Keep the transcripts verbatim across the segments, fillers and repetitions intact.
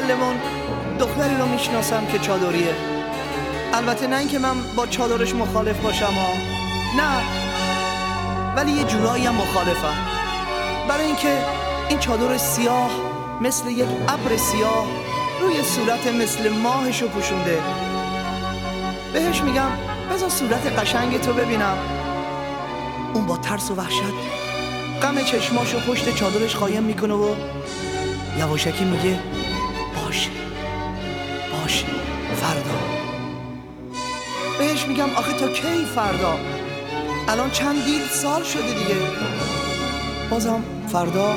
محلمون دختری رو میشناسم که چادریه. البته نه اینکه من با چادرش مخالف باشم ها، نه، ولی یه جورایی هم مخالفم. برای اینکه این چادر سیاه مثل یک ابر سیاه روی صورت مثل ماهشو پوشونده. بهش میگم بذار صورت قشنگ تو ببینم. اون با ترس و وحشت غم چشماشو پشت چادرش قایم میکنه و یواشکی میگه باشه باشه فردا. بهش میگم آخه تا کی فردا؟ الان چندین سال شده دیگه. بازم فردا.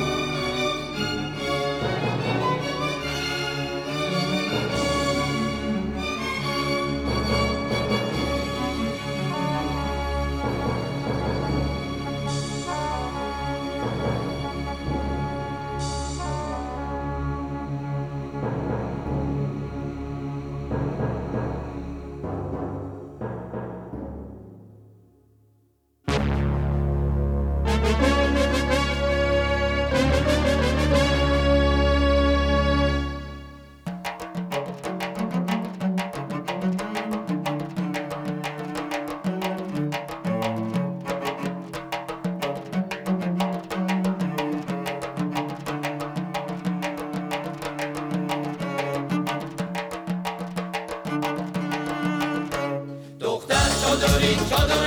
چادری چادر